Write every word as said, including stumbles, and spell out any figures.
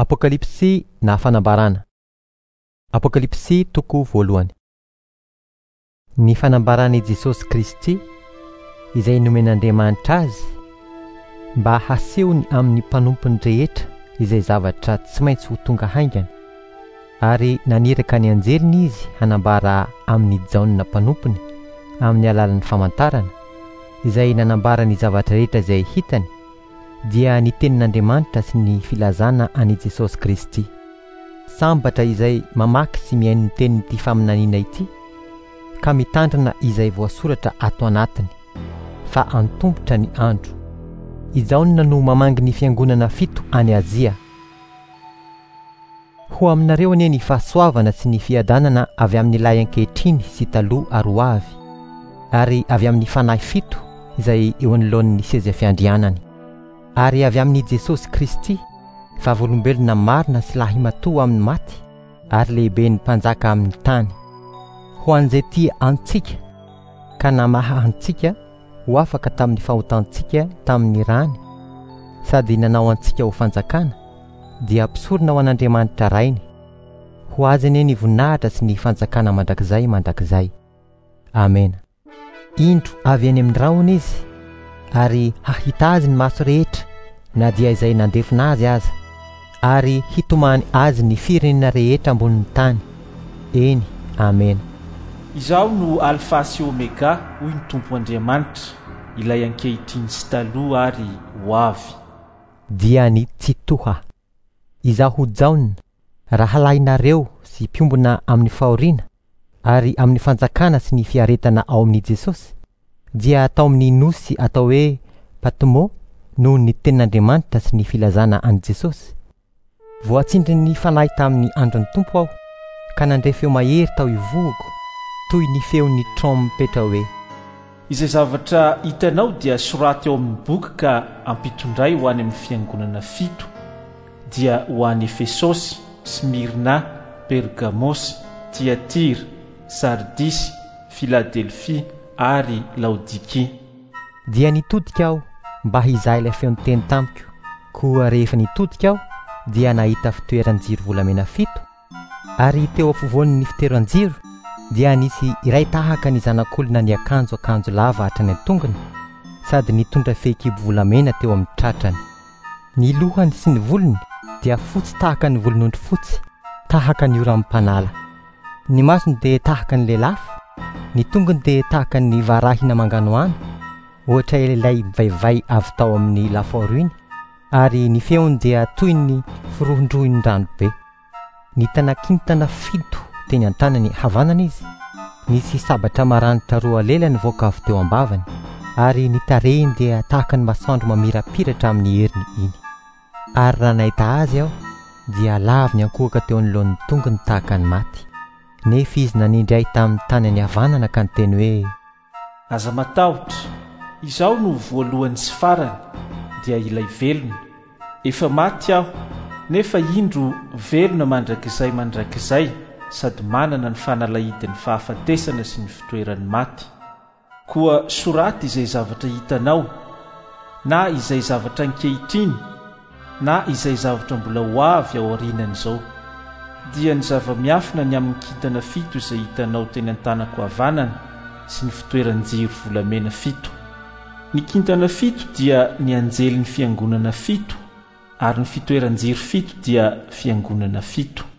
Apokalipsy na fanambarana. Apokalipsy toko voalohany. Ny fanambarany Jesosy Kristy izay nomen'Andriamanitra azy mba hasehony amin'ny mpanompony rehetra izay zavatra tsy maintsy ho tonga haingana, ary naniraka ny anjeliny izy hanambara amin'ny jaonina mpanompony amin'ny alalan'ny famantarana izay nanambara ny zavatra rehetra izay hitany, dia ny tenin'Andriamanitra sy ny filazana ani Jesosy Kristy. Sambatra izay mamaky sy mihaino ny tenin'ity faminaniana ity, ka mitandrina izay voasoratra ato anatiny, fa antombotra ny andro. Ijaonina no mamangy ny fiangonana fito any Azia. Ho aminareo anie ny fahasoavana sy ny fiadanana avy amin'ny lay ankehitriny sy taloha aroavy, ary avy amin'ny fanahy fito izay eo anoloan'ny seza fiandrianany, ary avy amin'ny Jesosy Kristy, vavolombelona marina sy lahy matoa amin'ny maty, ary lehibe ny mpanjaka amin'ny tany. Ho an'izay tia antsika, ka namaha antsika ho afaka tamin'ny fahotantsika tamin'ny rany, sady nanao antsika ho fanjakana, dia ampisorona ho an'Andriamanitra rainy. Ho azy anie ny voninahitra sy ny fanjakana mandrakizay mandrakizay. Amen. Indro avy any amin'ny rahona izy, ary hahita azy ny maso rehetra, na dia izay nandefina azy aza, ary hitomany azy ny firenena rehetra ambonin'ny tany. Eny, amen. Izaho no Alpha sy Omega, hoy ny Tompo Andriamanitra, ilay ankehitriny sy taloha ary ho avy. Dia ny tsitoha. Izaho jaonina, raha lahinareo sy piombona amin'ny fahoriana, ary amin'ny fanjakana sy ny fiaretana ao amin'ny Jesosy, dia atao amin'ny nosy atao hoe Patmo noho ny tenin'Andriamanitra sy ny filazana an Jesosy. Voatsindry ny fanahy tamin'ny andron'ny Tompo aho, ka nandray feo mahery tao ivohoko, toy ny feon'ny trompetra hoe: izay zavatra hitanao dia soraty eo amin'ny boky ka ampitondray ho any amin'ny fiangonana fito, dia ho any Efesosy, Smirna, Pergamos, Tiatira, Sardis, Filadelfia ary Laodikia. Dia nitodika aho mba hizaha ilay feon'ny teny tamiko, koa rehefa nitodika aho dia nahita fitoeran-jiro volamena fito, ary teo afovoan'ny fitoeran-jiro dia nisy iray tahaka ny zanak'olona ny akanjo akanjo lava hatrany an-tongony, sady nitondra fehikibo volamena teo amin'ny tratrany. Ny lohany sy ny volony dia fotsy tahaka ny volon'ondry fotsy, tahaka ny ora am'mpanala. Ny masony dia tahaka ny lelafo, ny tongony dia tahaka ny varahina manganoano, ohatra ilay vaivay avy tao amin'ny lafaoro iny, ary ny feony dia toy ny firohondrohin'ny ranobe. Ny tanakintana fito teny an-tanany havanana izy, nisy sabatra maranitra roa lela nivoaka avy teo ambavany, ary ny tarehiny dia tahaka ny masoandro mamirapiratra amin'ny heriny iny. Ary raha nahita azy aho, dia lavo ny ankohaka teo anoloan'ny tongony tahaka ny maty. Nefa izy nanindry ahy tamin'ny tanany havanana ka niteny hoe: aza matahotra, izaho no voalohany sy farany, dia ilay velona. Efa maty aho, nefa indro velona mandrakizay mandrakizay, sady manana ny fanalahidin'ny fahafatesana sy ny fitoeran'ny maty. Koa soraty izay zavatra hitanao, na izay zavatra ankehitriny, na izay zavatra mbola ho avy ao aorianan'izao. Dia ny zava-miafina ny amin'ny kintana fito izay hitanao teny an-tanako havanana sy ny fitoeran-jiro volamena fito. Ny kintana fito dia ny anjelin'ny fiangonana fito, ary ny fitoeran-jiro fito dia fiangonana fito.